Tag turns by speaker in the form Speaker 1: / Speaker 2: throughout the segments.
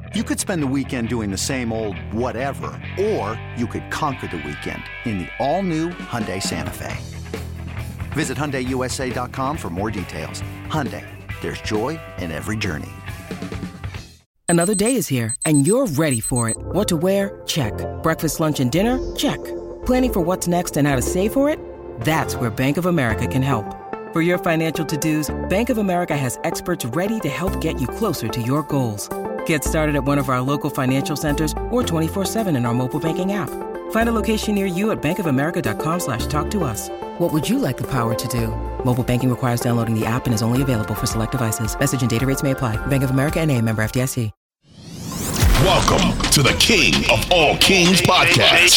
Speaker 1: You could spend the weekend doing the same old whatever, or you could conquer the weekend in the all-new Hyundai Santa Fe. Visit HyundaiUSA.com for more details. Hyundai, there's joy in every journey.
Speaker 2: Another day is here, and you're ready for it. What to wear? Check. Breakfast, lunch, and dinner? Check. Planning for what's next and how to save for it? That's where Bank of America can help. For your financial to-dos, Bank of America has experts ready to help get you closer to your goals. Get started at one of our local financial centers or 24/7 in our mobile banking app. Find a location near you at bankofamerica.com/talktous. What would you like the power to do? Mobile banking requires downloading the app and is only available for select devices. Message and data rates may apply. Bank of America N.A., member FDIC.
Speaker 3: Welcome to the King of All Kings podcast,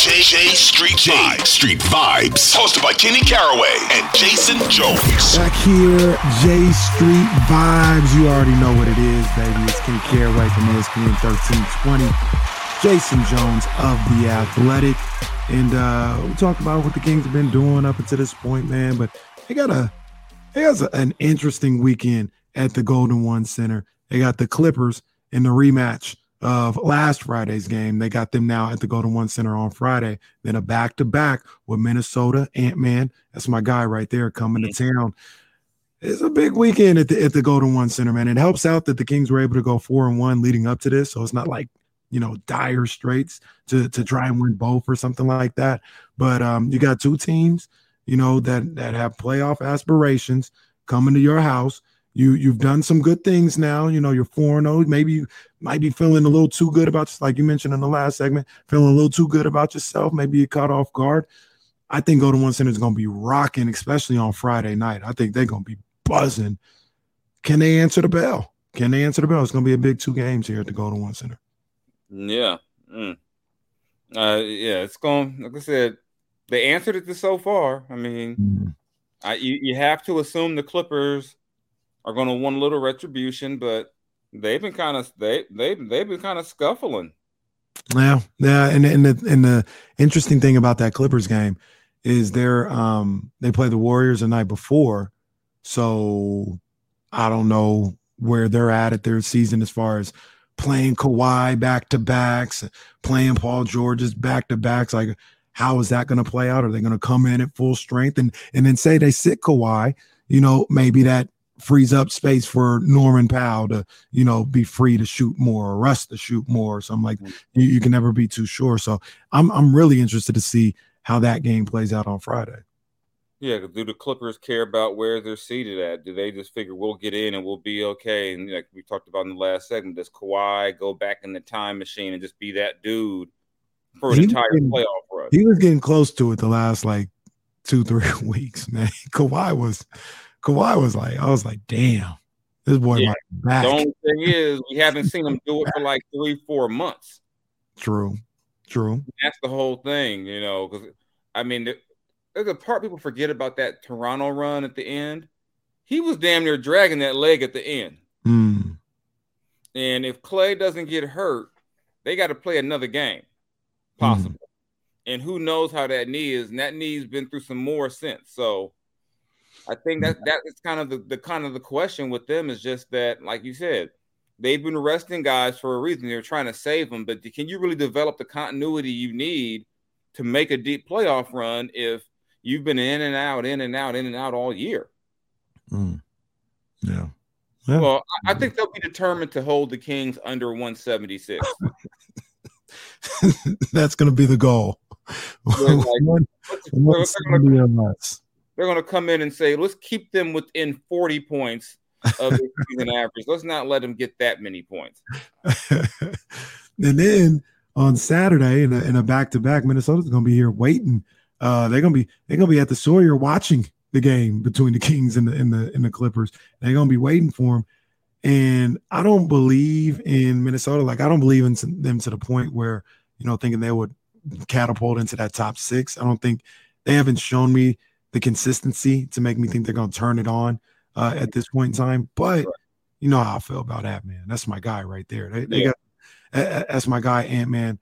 Speaker 3: Street Vibes, hosted by Kenny Caraway and Jason Jones.
Speaker 4: Back here, J Street Vibes. You already know what it is, baby. It's Kenny Caraway from ESPN 1320. Jason Jones of The Athletic. And we talk about what the Kings have been doing up until this point, man. But they got an interesting weekend at the Golden One Center. They got the Clippers in the rematch of last Friday's game. They got them now at the Golden One Center on Friday. Then a back-to-back with Minnesota. Ant-Man, that's my guy right there, coming to town. It's a big weekend at the Golden One Center, man. It helps out that the Kings were able to go 4-1 leading up to this, so it's not like, dire straits to try and win both or something like that. But you got two teams, that have playoff aspirations coming to your house. You've done some good things now. You're 4-0. Maybe you might be feeling a little too good about, like you mentioned in the last segment, feeling a little too good about yourself. Maybe you caught off guard. I think Golden One Center is going to be rocking, especially on Friday night. I think they're going to be buzzing. Can they answer the bell? It's going to be a big 2 games here at the Golden One Center.
Speaker 5: Yeah. It's going, like I said, they answered it so far. I mean, you have to assume the Clippers are going to want a little retribution, but they've been kind of scuffling.
Speaker 4: Yeah, and the interesting thing about that Clippers game is they play the Warriors the night before, so I don't know where they're at their season as far as playing Kawhi back-to-backs, playing Paul George's back-to-backs. Like, how is that going to play out? Are they going to come in at full strength and then say they sit Kawhi? Maybe that frees up space for Norman Powell to, be free to shoot more, or Russ to shoot more, or something like that. You can never be too sure. So I'm really interested to see how that game plays out on Friday.
Speaker 5: Yeah, do the Clippers care about where they're seated at? Do they just figure we'll get in and we'll be okay? And like we talked about in the last segment, does Kawhi go back in the time machine and just be that dude for an entire playoff run?
Speaker 4: He was getting close to it the last 2-3 weeks, man. Kawhi was like, I was like, damn, this boy might be back.
Speaker 5: The only thing is, we haven't seen him do it for 3-4 months.
Speaker 4: True.
Speaker 5: That's the whole thing, because I mean, there's a part people forget about that Toronto run at the end. He was damn near dragging that leg at the end. And if Clay doesn't get hurt, they got to play another game, possible. And who knows how that knee is, and that knee's been through some more since. So I think that is kind of the question with them, is just that, like you said, they've been resting guys for a reason. They're trying to save them, but can you really develop the continuity you need to make a deep playoff run if you've been in and out all year?
Speaker 4: Yeah.
Speaker 5: Well, I think they'll be determined to hold the Kings under 176.
Speaker 4: That's going to be the goal.
Speaker 5: They're going to come in and say, let's keep them within 40 points of the season average. Let's not let them get that many points.
Speaker 4: And then on Saturday in a back-to-back, Minnesota's going to be here waiting. They're going to be at the Sawyer watching the game between the Kings and the Clippers. They're going to be waiting for them. And I don't believe in Minnesota. I don't believe in them to the point where, thinking they would catapult into that top 6. I don't think they haven't shown me the consistency to make me think they're going to turn it on at this point in time. But you know how I feel about that, man. That's my guy right there. They got that's my guy, Ant-Man.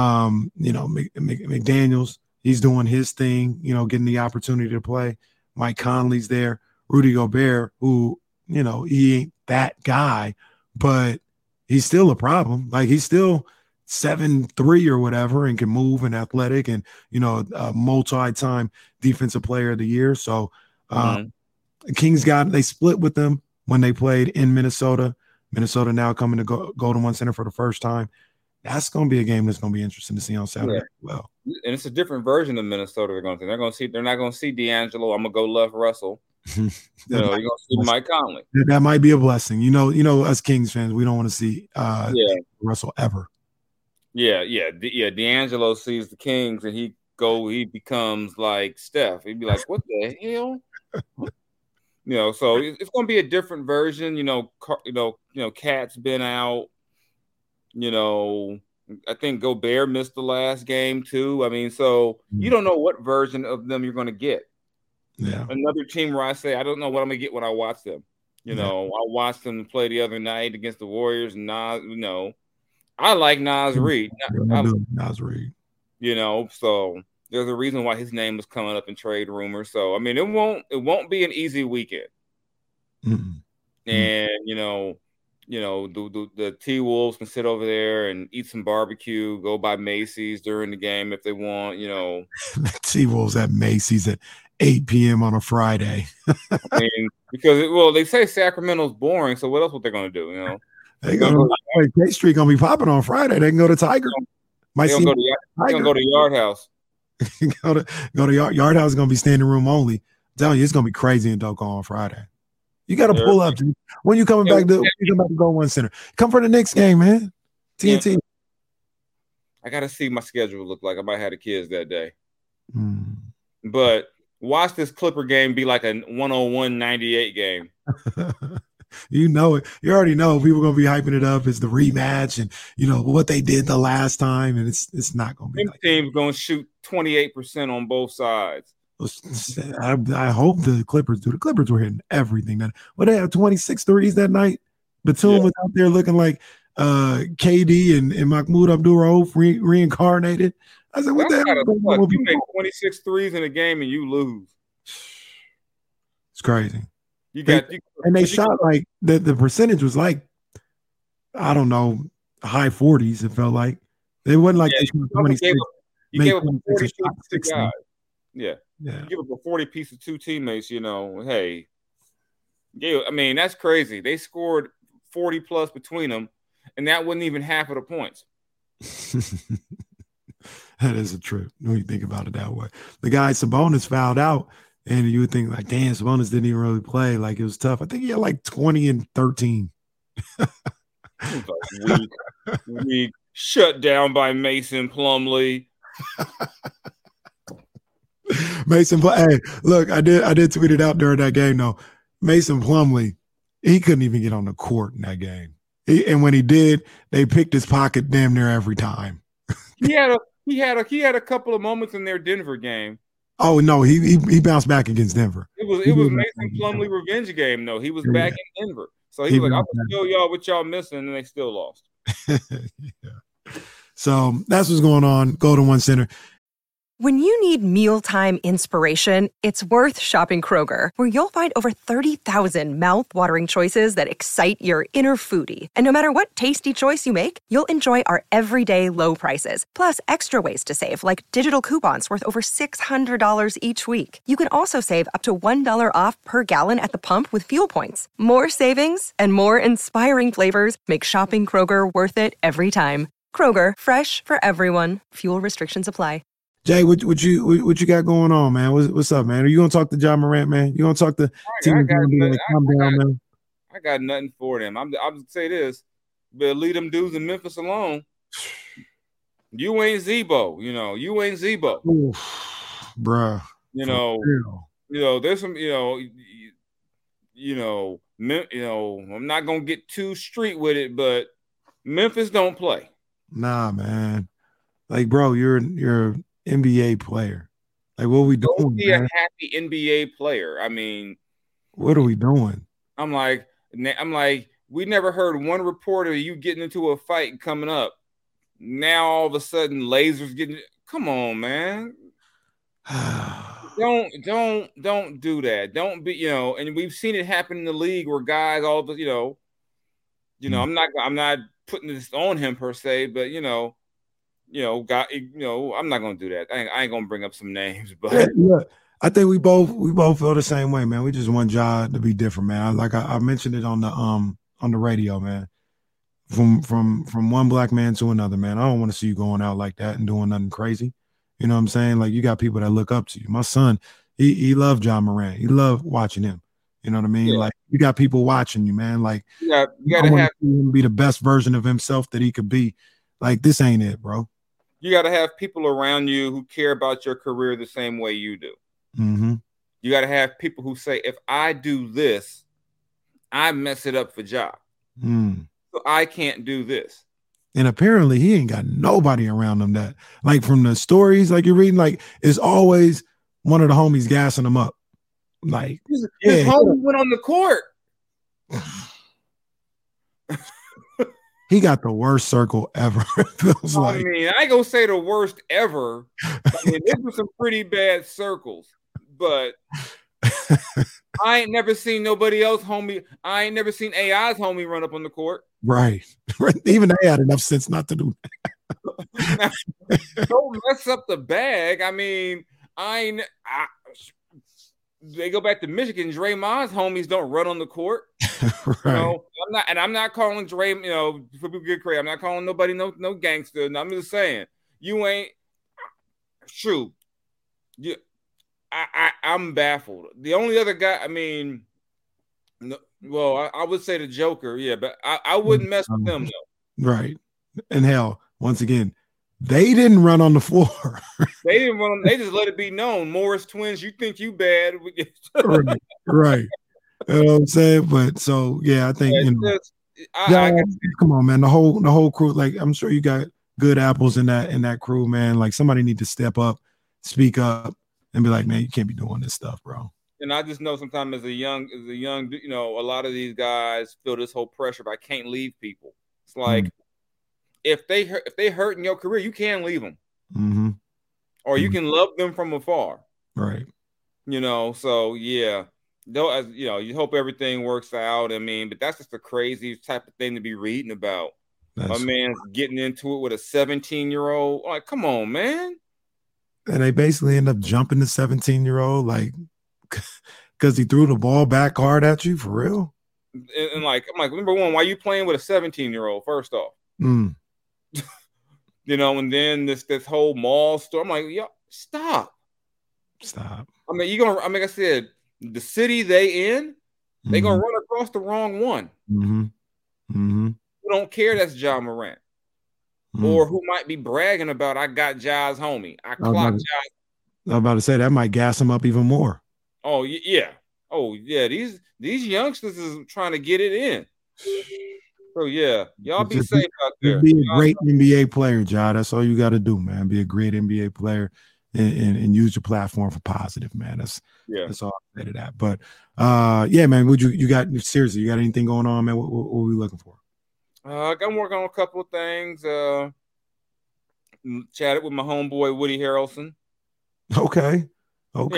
Speaker 4: McDaniels, he's doing his thing, getting the opportunity to play. Mike Conley's there. Rudy Gobert, who, he ain't that guy, but he's still a problem. Like he's still 7'3" or whatever and can move and athletic and, a multi-time defensive player of the year. So Kings they split with them when they played in Minnesota. Minnesota now coming to Golden One Center for the first time. That's going to be a game that's going to be interesting to see on Saturday as well.
Speaker 5: And it's a different version of Minnesota they're going to see. They're not going to see D'Angelo. I'm going to go love Russell. You're going to see Mike Conley.
Speaker 4: That might be a blessing. Us Kings fans, we don't want to see Russell ever.
Speaker 5: Yeah. D'Angelo sees the Kings and he becomes like Steph. He'd be like, what the hell? So it's going to be a different version. Cat's been out. I think Gobert missed the last game too. I mean, so you don't know what version of them you're going to get.
Speaker 4: Yeah.
Speaker 5: Another team where I say I don't know what I'm going to get when I watch them. I watched them play the other night against the Warriors. Nas, I like Nas Reed.
Speaker 4: Nas Reed.
Speaker 5: So there's a reason why his name was coming up in trade rumors. So I mean, it won't be an easy weekend.
Speaker 4: Mm-hmm.
Speaker 5: And the T-Wolves can sit over there and eat some barbecue, go by Macy's during the game if they want.
Speaker 4: T-Wolves at Macy's at 8 p.m. on a Friday.
Speaker 5: I mean, because they say Sacramento's boring, so what else what they're going to do?
Speaker 4: K Street gonna be popping on Friday. They can go to Tiger.
Speaker 5: They're gonna go to Yard House.
Speaker 4: go to Yard House is gonna be standing room only. I'm telling you, it's gonna be crazy in Doka on Friday. You got to pull up. Dude. When you coming back to Golden One Center? Come for the next game, man. TNT.
Speaker 5: I got to see my schedule look like. I might have the kids that day. But watch this Clipper game be like a 101-98 game.
Speaker 4: You know it. You already know people going to be hyping it up as the rematch and, what they did the last time. And it's not going to be.
Speaker 5: Them teams going to shoot 28% on both sides.
Speaker 4: I hope the Clippers do. The Clippers were hitting everything. They have 26 threes that night. Batum was out there looking like KD and Mahmoud Abdul-Rauf reincarnated. I said, what the hell?
Speaker 5: You make 26 threes in a game and you lose.
Speaker 4: It's crazy.
Speaker 5: They
Speaker 4: shot like the percentage was like, I don't know, high 40s. It felt like they wasn't like they 26.
Speaker 5: You gave up a 40 piece to two guys. Yeah. You give up a 40 piece to two teammates. Hey, I mean that's crazy. They scored 40 plus between them, and that wasn't even half of the points.
Speaker 4: That is a trip when you think about it that way. The guy Sabonis fouled out. And you would think like, damn, Sabonis didn't even really play. Like it was tough. I think he had like 20 and 13.
Speaker 5: Weak. Shut down by Mason Plumlee.
Speaker 4: Hey, look, I did tweet it out during that game though. Mason Plumlee, he couldn't even get on the court in that game. And when he did, they picked his pocket damn near every time.
Speaker 5: He had a couple of moments in their Denver game.
Speaker 4: Oh no, he bounced back against Denver.
Speaker 5: It was Mason Plumlee revenge game though. He was back in Denver, so he was like, "I will show y'all what y'all missing," and they still lost.
Speaker 4: So that's what's going on. Golden One Center.
Speaker 6: When you need mealtime inspiration, it's worth shopping Kroger, where you'll find over 30,000 mouth-watering choices that excite your inner foodie. And no matter what tasty choice you make, you'll enjoy our everyday low prices, plus extra ways to save, like digital coupons worth over $600 each week. You can also save up to $1 off per gallon at the pump with fuel points. More savings and more inspiring flavors make shopping Kroger worth it every time. Kroger, fresh for everyone. Fuel restrictions apply.
Speaker 4: Jay, what you got going on, man? What's up, man? Are you gonna talk to John Morant, man? You gonna talk to
Speaker 5: I got nothing for them. I'm gonna say this, but leave them dudes in Memphis alone. You ain't Zebo, you ain't Zebo.
Speaker 4: Oof, bruh.
Speaker 5: There's some, I'm not gonna get too street with it, but Memphis don't play.
Speaker 4: Nah, man. Like, bro, you're NBA player. Like, what are we doing?
Speaker 5: Don't be a happy NBA player. I mean,
Speaker 4: what are we doing?
Speaker 5: I'm like, we never heard one report of you getting into a fight and coming up. Now all of a sudden, lasers getting. Come on, man. Don't do that. Don't be, and we've seen it happen in the league where guys all the, I'm not putting this on him per se, but I'm not gonna do that. I ain't gonna bring up some names, but
Speaker 4: yeah. I think we both feel the same way, man. We just want Ja to be different, man. I mentioned it on the radio, man. From one black man to another, man. I don't want to see you going out like that and doing nothing crazy. You know what I'm saying? Like, you got people that look up to you. My son, he loved Ja Morant. He loved watching him. You know what I mean? Yeah. Like, you got people watching you, man. Like,
Speaker 5: you gotta have
Speaker 4: him be the best version of himself that he could be. Like, this ain't it, bro.
Speaker 5: You got to have people around you who care about your career the same way you do.
Speaker 4: Mm-hmm.
Speaker 5: You got to have people who say, if I do this, I mess it up for Ja. So I can't do this.
Speaker 4: And apparently he ain't got nobody around him that, like, from the stories like you're reading, like, it's always one of the homies gassing him up. Like,
Speaker 5: his homie went on the court.
Speaker 4: He got the worst circle ever. Feels like.
Speaker 5: I mean, I ain't gonna say the worst ever. I mean, there were some pretty bad circles, but I ain't never seen nobody else homie. I ain't never seen AI's homie run up on the court.
Speaker 4: Right. Even they had enough sense not to do
Speaker 5: that. Don't mess up the bag. I mean, they go back to Michigan. Draymond's homies don't run on the court.
Speaker 4: Right.
Speaker 5: I'm not calling Dray, for people get crazy. I'm not calling nobody no gangster. I'm just saying, you ain't true. I'm baffled. The only other guy, I mean, I would say the Joker, yeah, but I wouldn't mess with them though.
Speaker 4: Right. And hell, once again, they didn't run on the floor.
Speaker 5: They didn't run. They just let it be known. Morris twins, you think you bad?
Speaker 4: Right. You know what I'm saying? But so yeah, I think come on, man. The whole crew. Like, I'm sure you got good apples in that crew, man. Like, somebody need to step up, speak up, and be like, man, you can't be doing this stuff, bro.
Speaker 5: And I just know sometimes as a young, a lot of these guys feel this whole pressure. But I can't leave people. It's like if they hurt in your career, you can leave them, or you can love them from afar,
Speaker 4: right?
Speaker 5: So yeah. Though, you hope everything works out. I mean, but that's just a crazy type of thing to be reading about. A man's getting into it with a 17-year-old. Like, come on, man.
Speaker 4: And they basically end up jumping the 17-year-old, like, because he threw the ball back hard at you, for real.
Speaker 5: And like, I'm like, number one, why are you playing with a 17-year-old? First off, and then this whole mall store. I'm like, yo, stop. I mean, like I said. The city they in, they gonna run across the wrong one. Who don't care that's Ja Morant, or who might be bragging about I got Ja's homie. I clocked Ja.
Speaker 4: I'm about to say that might gas him up even more.
Speaker 5: Oh yeah, These youngsters is trying to get it in. So yeah, y'all be safe out there.
Speaker 4: Be a great NBA player, Ja. That's all you got to do, man. Be a great NBA player. And use your platform for positive, man. That's all I say to that. But yeah, man, you got anything going on, man? What are we looking for?
Speaker 5: I'm working on a couple of things. Chatted with my homeboy Woody Harrelson.
Speaker 4: Okay.
Speaker 5: For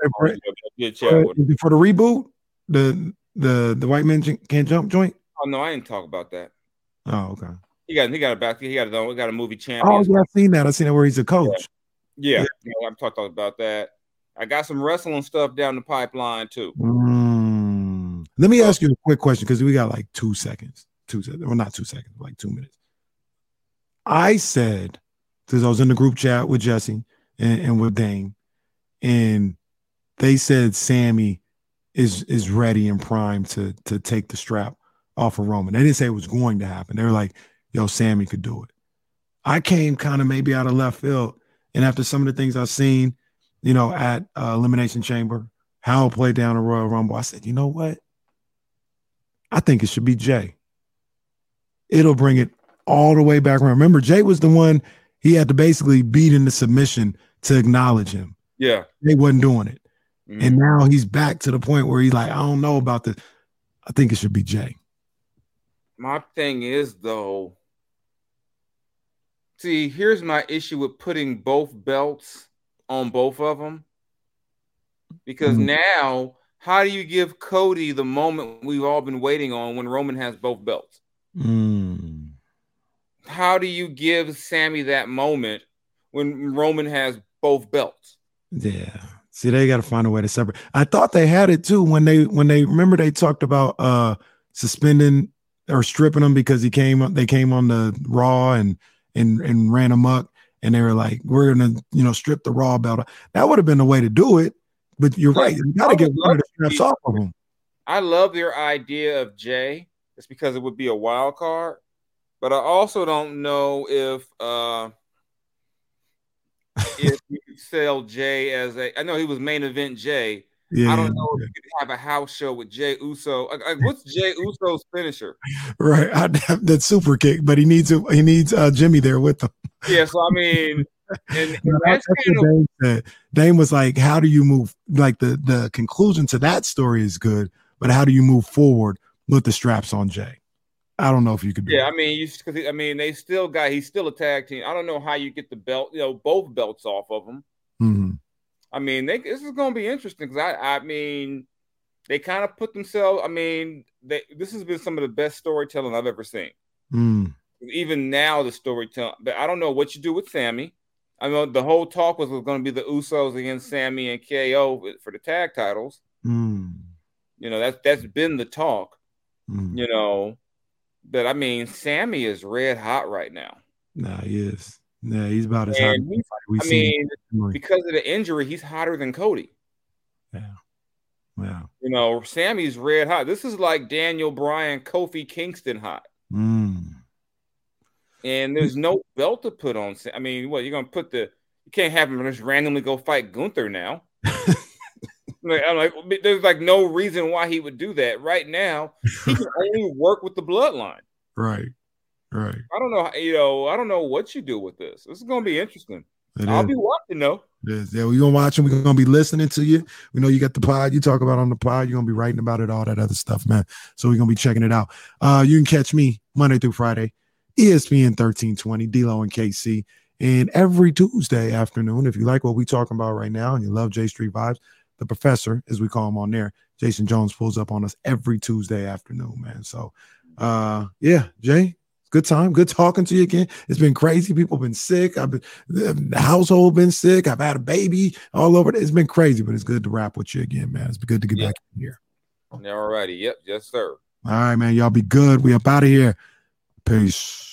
Speaker 5: the
Speaker 4: reboot, the White Men Can't Jump joint.
Speaker 5: Oh no, I didn't talk about that.
Speaker 4: Oh, okay.
Speaker 5: He got a movie Champions.
Speaker 4: Oh yeah, I've seen that where he's a coach.
Speaker 5: Yeah. I'm talking about that. I got some wrestling stuff down the pipeline too.
Speaker 4: Let me ask you a quick question because we got like 2 seconds. Well, not 2 seconds, like 2 minutes. I said, because I was in the group chat with Jesse and with Dane, and they said Sammy is ready and primed to take the strap off of Roman. They didn't say it was going to happen. They were like, yo, Sammy could do it. I came kind of maybe out of left field. And after some of the things I've seen, at Elimination Chamber, how it played down the Royal Rumble, I said, you know what? I think it should be Jay. It'll bring it all the way back around. Remember, Jay was the one he had to basically beat into submission to acknowledge him.
Speaker 5: Yeah.
Speaker 4: They wasn't doing it. And now he's back to the point where he's like, I don't know about this. I think it should be Jay.
Speaker 5: My thing is, though, see, here's my issue with putting both belts on both of them. Because now, how do you give Cody the moment we've all been waiting on when Roman has both belts? how do you give Sammy that moment when Roman has both belts?
Speaker 4: Yeah. See, they got to find a way to separate. I thought they had it too when they remember they talked about suspending or stripping him because they came on the Raw and ran amok, and they were like, we're gonna strip the Raw belt. That would have been the way to do it. But you're right. You got to get one of the straps off of them.
Speaker 5: I love their idea of Jay. It's because it would be a wild card. But I also don't know if you could sell Jay as I know he was main event Jay. Yeah, I don't know if you could have a house show with Jay Uso. What's Jay Uso's finisher?
Speaker 4: Right, that super kick, but he needs Jimmy there with him.
Speaker 5: Yeah, so I mean, and
Speaker 4: that's kind of Dame said. Dame was like, "How do you move?" Like the conclusion to that story is good, but how do you move forward with the straps on Jay? I don't know if you could do
Speaker 5: I mean, he's still a tag team. I don't know how you get the belt, both belts off of him.
Speaker 4: Mm-hmm.
Speaker 5: I mean, this is going to be interesting because I mean, they kind of put themselves. I mean, this has been some of the best storytelling I've ever seen.
Speaker 4: Mm.
Speaker 5: Even now, the storytelling. But I don't know what you do with Sammy. I know the whole talk was going to be the Usos against Sammy and KO for the tag titles.
Speaker 4: Mm.
Speaker 5: That's been the talk.
Speaker 4: Mm.
Speaker 5: But I mean, Sammy is red hot right now.
Speaker 4: Nah, he is. Yeah, he's about as hot.
Speaker 5: Because of the injury, he's hotter than Cody.
Speaker 4: Yeah.
Speaker 5: Sammy's red hot. This is like Daniel Bryan, Kofi Kingston hot.
Speaker 4: Mm.
Speaker 5: And there's no belt to put on. I mean, what, you're going to put you can't have him just randomly go fight Gunther now. I'm like, there's like no reason why he would do that right now. He can only work with the bloodline.
Speaker 4: Right.
Speaker 5: I don't know. I don't know what you do with this. This is going to be interesting. I'll be watching though.
Speaker 4: Yeah, we're gonna watch him. We're gonna be listening to you. We know you got the pod. You talk about on the pod. You're gonna be writing about it, all that other stuff, man. So we're gonna be checking it out. You can catch me Monday through Friday, ESPN 1320, D-Lo and KC, and every Tuesday afternoon. If you like what we talking about right now and you love J Street Vibes, the professor, as we call him on there, Jason Jones pulls up on us every Tuesday afternoon, man. So, Jay. Good time. Good talking to you again. It's been crazy. People have been sick. The household been sick. I've had a baby all over. It's been crazy, but it's good to rap with you again, man. It's been good to get back in here.
Speaker 5: All righty. Yep. Yes, sir.
Speaker 4: All right, man. Y'all be good. We up out of here. Peace.